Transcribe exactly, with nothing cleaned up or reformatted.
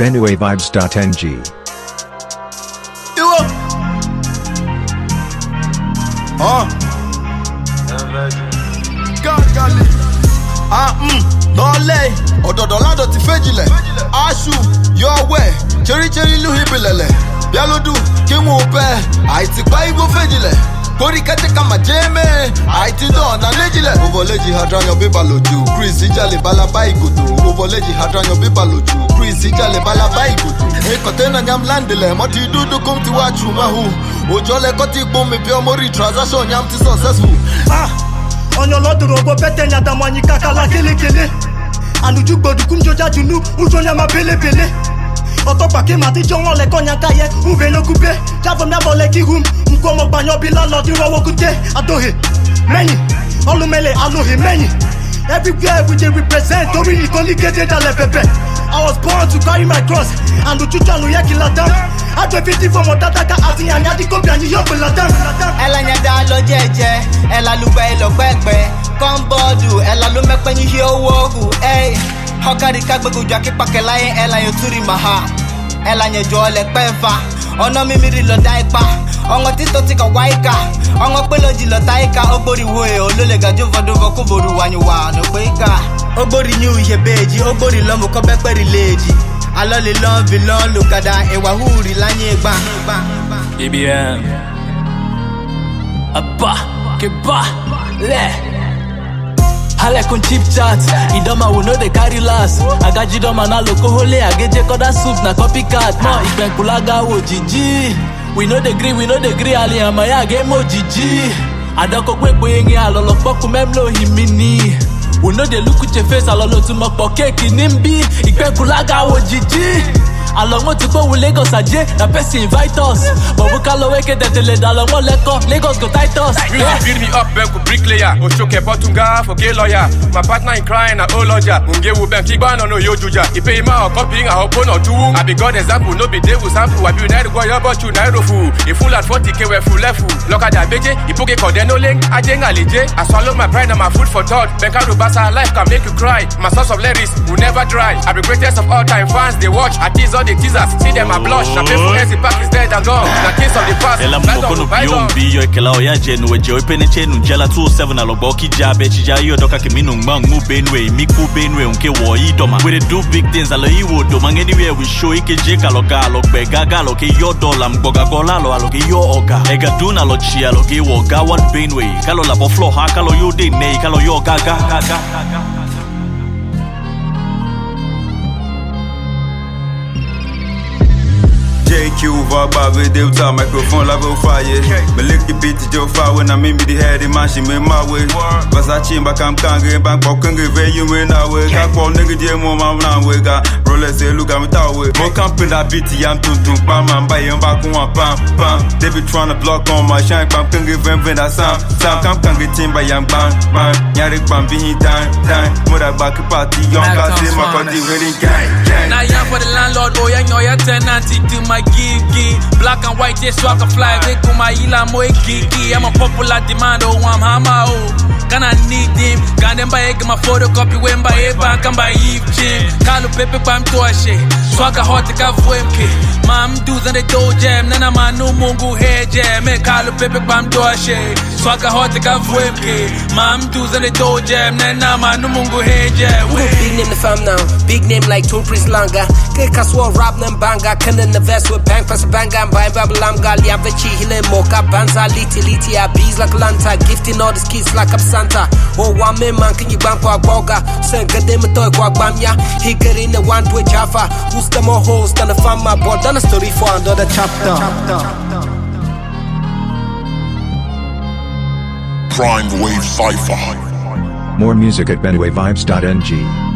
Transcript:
benue vibes dot n g. Yo. Ah. Gàgàlì. Ah mm. Lọ́lẹ̀. Ọ̀dọ̀dọ̀ ládọ̀ ti fẹ́jìlẹ̀. Aṣù yọ wẹ̀. Cherry lu hibilẹ̀lẹ̀. Bialodu kí mo bẹ̀. Àìtìpá igbó fẹ́jìlẹ̀. Kori kete kama jeme, aiti do na lejile. Ovoleji hadranyo biba loju, Chris ijale balaba igudu. Ovoleji hadranyo biba loju, Chris ijale balaba igudu. E kotena nyam landile, moti dudu kum ti wachu mahu. Ojole koti bumi pio mori transaction nyam ti successful. Ah, onyo loduro go bete nyada mwanyi kakala kele kele. Anuju gbodu kum joja junu, ujo nyama pele pele. Otopa ke mati jongo le konya kaye, uve no coupe. Javo mi abole ki hum, mkomo banyo bila lo di rowo kute. Adohe, many, olumele alohe many. Everywhere we dey represent, tori ni koli gede dale pepe. I was born to carry my cross, and the chucha no yeki latam. I do fifty for mo tataka ati anya di kopi anyi yope latam. Ela nyada lo jeje, ela lugbe lo pepe. Kombodu, ela lo mepe ni yo wogu, ey. Hokari kagbeku jaki pakelaye ela yoturi maha. Ela nye jole pefa. Ono mimiri lo daipa. Ongo tito tika waika. Ongo pelo jilo taika. Obori woe olole gajo vodovo kuboru wanyuwa no kweka. Obori nyu ihe beji. Obori lomu kobe kweri leji. Alole lombi lon lukada ewa huri lanye gba. E B M Abba Keba Le Hale con chip chat, idoma we know they carry last. Agaji doma na loko hole, ageje koda soup na copycat. Mo ipen kulaga wo jiji. We know the gree, we know the gree. Ali amaya game mo jiji. Adako kwe kwe nge alolo poku memlo himini. We know they look at your face, alolo tu mokpo keki nimbi. Ipen kulaga wo jiji. Along what to go with Lagos aje, na person invite us. But we can't wake the tele along one leko, Lagos go tight us. Music build me up, ben ku bricklayer. Oshoke Potunga for gay lawyer. My partner in crime, a old lodger. Unge wu ben kiba no no yo juja. Ipe ima o copying a hopo no do. I be God example, no be devil sample. I be united go your but you nairo fu. If full at forty k we full left fu. Look at that beje, ipoke kode no link. I jenga leje. I swallow my pride and my food for thought. Benkaru basa life can make you cry. My source of lyrics will never dry. I be greatest of all time fans. They watch, I tease all the teasers. See them a blush. I pay for every pack is dead and gone. The case of the past. Ela mkono biombi yo ekela oya jenu eje opene chenu njela two oh seven alobo kijabe chijayo doka kiminu ngmang mu benwe miku benwe unke wo idoma. We dey do big things alo iwo do man anywhere we show ikeje kaloga alo bega galo ke yo dollar mgoga gola lo alo ke yo oga. Ega duna lo chi alo ke wo ga one benwe. Kalo la bo flow ha kalo yo de nei kalo yo gaga gaga. J Q vagba video ta microphone la vo fire. Me lick the beat jo fire when I mean me the head in machine me my way. Versace ba kam kange bank pop kange ve you me na way. Ka ko nigga je mo ma na way ga. Rolex say look at me ta way. Mo camp in that beat yam tum tum pa man ba yam ba ko pam pam. They be trying to block on my shine pam kange ven ven that sound. Sam kam kange team ba yam bang bang. Nyari pam bi dan dan. Mo da back party young ka say my party wedding gang gang. Now yeah for the landlord boy I know your tenant to my give give black and white yes so I can fly they come my ila mo gigi I'm a popular demand oh I'm hammer oh can I need them can them buy my photocopy when buy a bank and buy Eve Jim Kalu pepe pam to a she swagger hot to have M K mam dudes and they do jam nana man no mungu hair jam me Kalu pepe pam to a she swagger hot to have M K mam dudes and they do jam nana man no mungu hair jam big name the fam now big name like Two Prince Langa ke kaswa rap nam banga can in the vest with bank pass banga and buy babalam gal yavachi hile moka banza liti liti a bees like lanta gifting all these kids like up Santa oh one man man can you bang for a boga send good them to kwa bamya he get in the one to jaffa who's the more host than the fam my boy done a story for another chapter Prime Wave Cypher. More music at benue vibes dot n g.